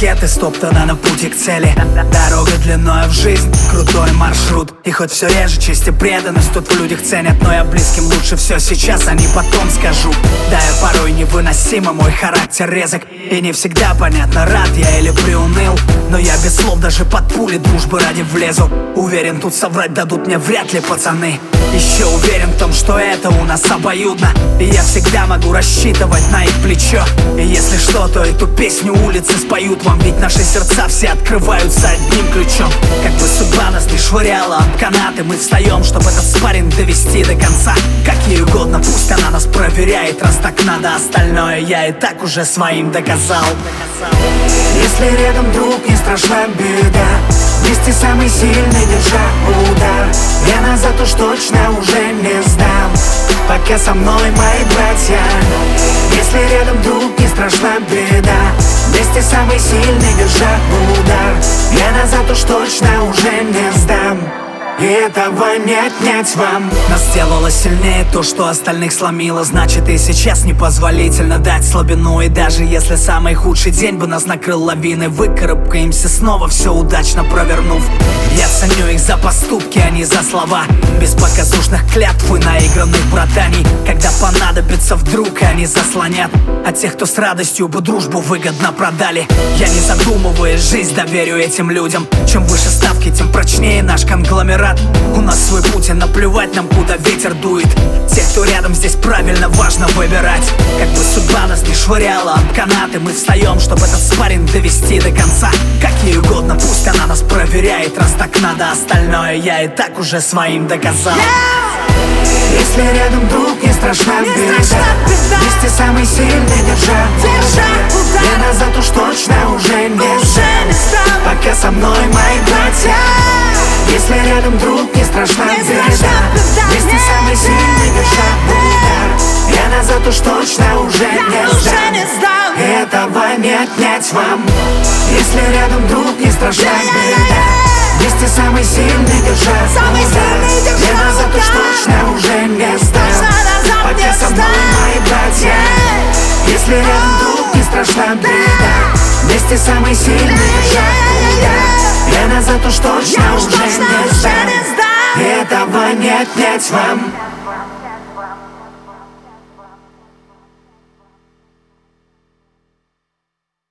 ракеты стоптана на пути к цели. Дорога длиною в жизнь, крутой маршрут. И хоть все реже честь и преданность тут в людях ценят, но я близким лучше все сейчас, а не потом скажу. Да, я порой невыносимо, мой характер резок, и не всегда понятно, рад я или приуныл. Но я без слов даже под пули дружбы ради влезу. Уверен, тут соврать дадут мне вряд ли пацаны. Еще уверен в том, что это у нас обоюдно, и я всегда могу рассчитывать на их плечо. И если что, то эту песню улицы споют вам, ведь наши сердца все открываются одним ключом. Как бы судьба нас не швыряла об канаты, мы встаем, чтобы этот спарринг довести до конца. Как ей угодно, пусть она нас проверяет, раз так надо, остальное я и так уже своим доказал. Если рядом друг, не страшна беда, вместе самый сильный, держа удар. Я назад уж точно уже не сдам, пока со мной мои братья. Если рядом друг, не страшна беда, вместе самый сильный, держа удар. Я назад уж точно уже не сдам, и этого не отнять вам. Нас сделало сильнее то, что остальных сломило. Значит, и сейчас непозволительно дать слабину. И даже если самый худший день бы нас накрыл лавиной, выкарабкаемся снова, все удачно провернув. Я ценю их за поступки, а не за слова, без показушных клятв и наигранных братаний. Когда понадобится вдруг, они заслонят от тех, кто с радостью бы дружбу выгодно продали. Я, не задумываясь, жизнь доверю этим людям. Чем выше ставки, тем прочнее наш конгломерат. У нас свой путь, и наплевать нам, куда ветер дует. Тех, кто рядом, здесь правильно важно выбирать. Как бы судьба нас не швыряла об канаты, мы встаем, чтобы этот спарринг довести до конца. Как ей угодно, пусть она нас проверяет, раз так надо, остальное я и так уже своим доказал. Если рядом друг, не страшна беда, вместе самый сильный, держа удар. Я назад уж точно уже не сдам, пока со мной мои братья. Если рядом друг, не страшна беда, вместе самый сильный, держа удар. Я назад уж точно уже не сдам, и этого не отнять вам. Если рядом друг, не страшна беда, вместе самый сильный, держа удар. Я назад уж точно уже не сдам, пока со мной мои братья. Если рядом друг, не страшна беда, вместе самый сильный, держа удар. Я назад уж точно уже не сдам, и этого не отнять вам.